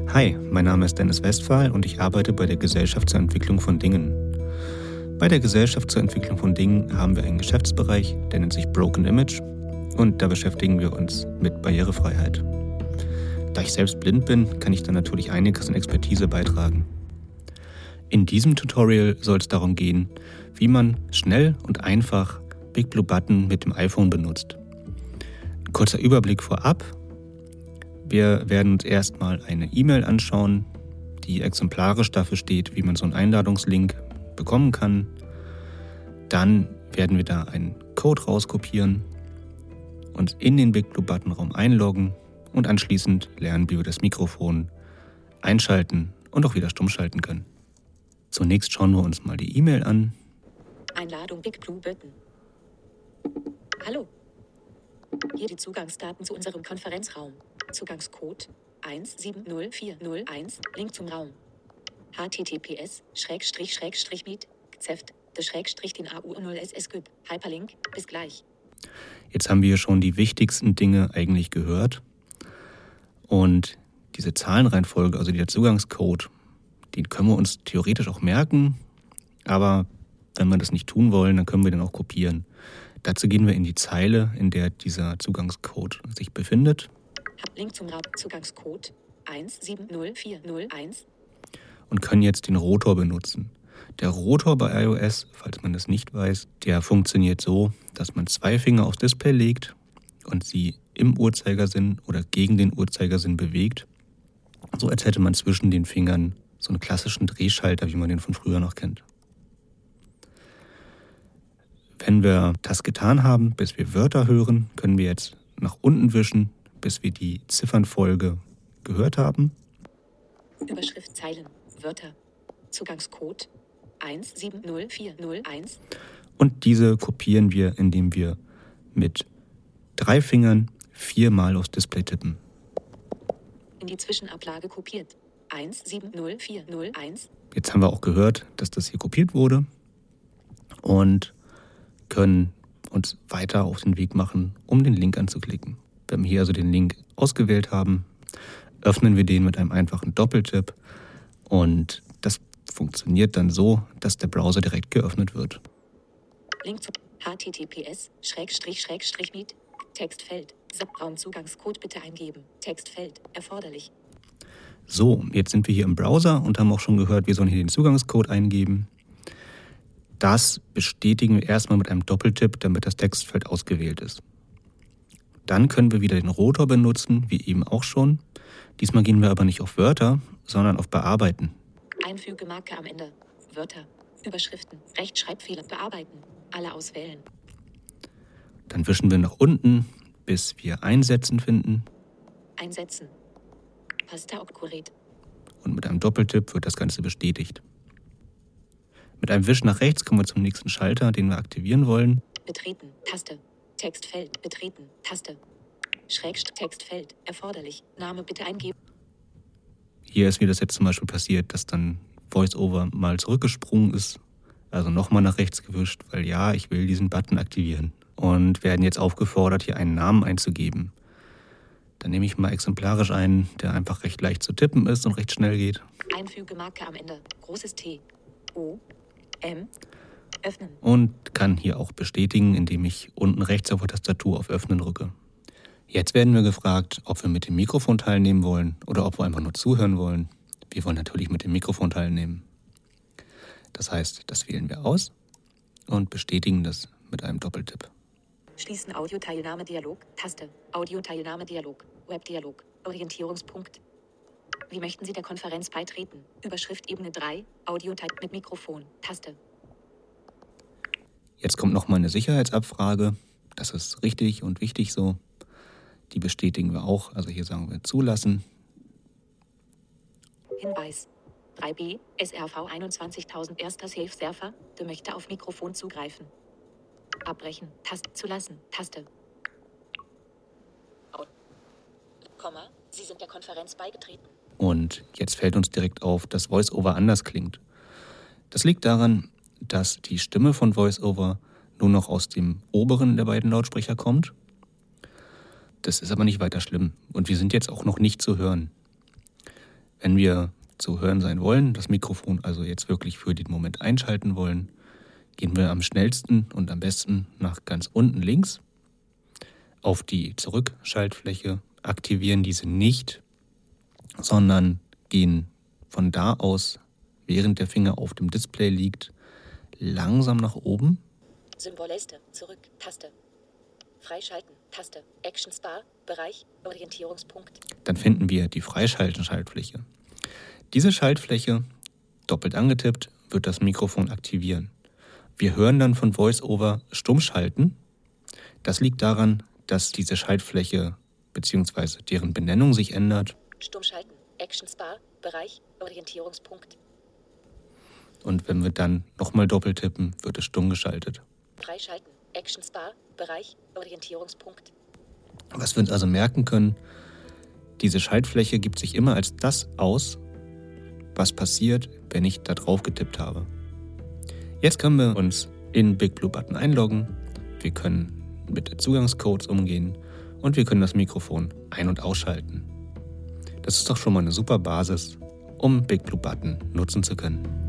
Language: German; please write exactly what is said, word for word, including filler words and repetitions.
Hi, mein Name ist Dennis Westphal und ich arbeite bei der Gesellschaft zur Entwicklung von Dingen. Bei der Gesellschaft zur Entwicklung von Dingen haben wir einen Geschäftsbereich, der nennt sich Broken Image, und da beschäftigen wir uns mit Barrierefreiheit. Da ich selbst blind bin, kann ich dann natürlich einiges an Expertise beitragen. In diesem Tutorial soll es darum gehen, wie man schnell und einfach Big Blue Button mit dem iPhone benutzt. Ein kurzer Überblick vorab. Wir werden uns erstmal eine E-Mail anschauen, die exemplarisch dafür steht, wie man so einen Einladungslink bekommen kann. Dann werden wir da einen Code rauskopieren, uns in den Big Blue Button Raum einloggen und anschließend lernen, wie wir das Mikrofon einschalten und auch wieder stumm schalten können. Zunächst schauen wir uns mal die E-Mail an. Einladung Big Blue Button. Hallo. Hier die Zugangsdaten zu unserem Konferenzraum. Zugangscode eins sieben null vier null eins. Link zum Raum. https schrägstrich schrägstrich meet gzeft de schrägstrich den A U null S S G Hyperlink. Bis gleich. Jetzt haben wir schon die wichtigsten Dinge eigentlich gehört. Und diese Zahlenreihenfolge, also der Zugangscode, den können wir uns theoretisch auch merken. Aber wenn wir das nicht tun wollen, dann können wir den auch kopieren. Dazu gehen wir in die Zeile, in der dieser Zugangscode sich befindet. Link zum Raum. Zugangscode eins sieben null vier null eins. Und können jetzt den Rotor benutzen. Der Rotor bei iOS, falls man das nicht weiß, der funktioniert so, dass man zwei Finger aufs Display legt und sie im Uhrzeigersinn oder gegen den Uhrzeigersinn bewegt. So als hätte man zwischen den Fingern so einen klassischen Drehschalter, wie man den von früher noch kennt. Wenn wir das getan haben, bis wir Wörter hören, können wir jetzt nach unten wischen, bis wir die Ziffernfolge gehört haben. Überschrift Zeilen, Wörter, Zugangscode eins sieben null vier null eins. Und diese kopieren wir, indem wir mit drei Fingern viermal aufs Display tippen. In die Zwischenablage kopiert. eins sieben null vier null eins. Jetzt haben wir auch gehört, dass das hier kopiert wurde und können uns weiter auf den Weg machen, um den Link anzuklicken. Wenn wir hier also den Link ausgewählt haben, öffnen wir den mit einem einfachen Doppeltipp und das funktioniert dann so, dass der Browser direkt geöffnet wird. Link zu https schrägstrich schrägstrich meet Textfeld Raumzugangscode bitte eingeben. Textfeld erforderlich. So, jetzt sind wir hier im Browser und haben auch schon gehört, wir sollen hier den Zugangscode eingeben. Das bestätigen wir erstmal mit einem Doppeltipp, damit das Textfeld ausgewählt ist. Dann können wir wieder den Rotor benutzen, wie eben auch schon. Diesmal gehen wir aber nicht auf Wörter, sondern auf Bearbeiten. Einfügemarke am Ende. Wörter, Überschriften, Rechtschreibfehler bearbeiten. Alle auswählen. Dann wischen wir nach unten, bis wir Einsetzen finden. Einsetzen. Pasta Okkuret. Und mit einem Doppeltipp wird das Ganze bestätigt. Mit einem Wisch nach rechts kommen wir zum nächsten Schalter, den wir aktivieren wollen. Betreten, Taste. Textfeld, betreten, Taste. Schrägstrich Textfeld, erforderlich. Name bitte eingeben. Hier ist mir das jetzt zum Beispiel passiert, dass dann VoiceOver mal zurückgesprungen ist. Also nochmal nach rechts gewischt, weil ja, ich will diesen Button aktivieren. Und werden jetzt aufgefordert, hier einen Namen einzugeben. Dann nehme ich mal exemplarisch einen, der einfach recht leicht zu tippen ist und recht schnell geht. Einfügemarke am Ende. Großes T. O. M. Öffnen. Und kann hier auch bestätigen, indem ich unten rechts auf der Tastatur auf Öffnen drücke. Jetzt werden wir gefragt, ob wir mit dem Mikrofon teilnehmen wollen oder ob wir einfach nur zuhören wollen. Wir wollen natürlich mit dem Mikrofon teilnehmen. Das heißt, das wählen wir aus und bestätigen das mit einem Doppeltipp. Schließen Audioteilnahme-Dialog. Taste. Audioteilnahme-Dialog. Webdialog. Orientierungspunkt. Wie möchten Sie der Konferenz beitreten? Überschrift Ebene drei. Audioteil mit Mikrofon. Taste. Jetzt kommt nochmal eine Sicherheitsabfrage. Das ist richtig und wichtig so. Die bestätigen wir auch. Also hier sagen wir zulassen. Hinweis. drei b. S R V einundzwanzigtausend erster Safe Surfer. Der möchte auf Mikrofon zugreifen. Abbrechen. Taste. Zulassen. Taste. Komma. Sie sind der Konferenz beigetreten. Und jetzt fällt uns direkt auf, dass VoiceOver anders klingt. Das liegt daran, dass die Stimme von VoiceOver nur noch aus dem oberen der beiden Lautsprecher kommt. Das ist aber nicht weiter schlimm und wir sind jetzt auch noch nicht zu hören. Wenn wir zu hören sein wollen, das Mikrofon also jetzt wirklich für den Moment einschalten wollen, gehen wir am schnellsten und am besten nach ganz unten links auf die Zurückschaltfläche, aktivieren diese nicht, sondern gehen von da aus, während der Finger auf dem Display liegt, langsam nach oben. Symbolleiste, zurück, Taste. Freischalten, Taste. Action Bar, Bereich, Orientierungspunkt. Dann finden wir die Freischalten-Schaltfläche. Diese Schaltfläche, doppelt angetippt, wird das Mikrofon aktivieren. Wir hören dann von VoiceOver Stummschalten. Das liegt daran, dass diese Schaltfläche bzw. deren Benennung sich ändert. Stummschalten, Action Bar, Bereich, Orientierungspunkt. Und wenn wir dann nochmal doppelt tippen, wird es stumm geschaltet. Freischalten, Action Bar, Bereich, Orientierungspunkt. Was wir uns also merken können, diese Schaltfläche gibt sich immer als das aus, was passiert, wenn ich da drauf getippt habe. Jetzt können wir uns in Big Blue Button einloggen, wir können mit Zugangscodes umgehen und wir können das Mikrofon ein- und ausschalten. Das ist doch schon mal eine super Basis, um Big Blue Button nutzen zu können.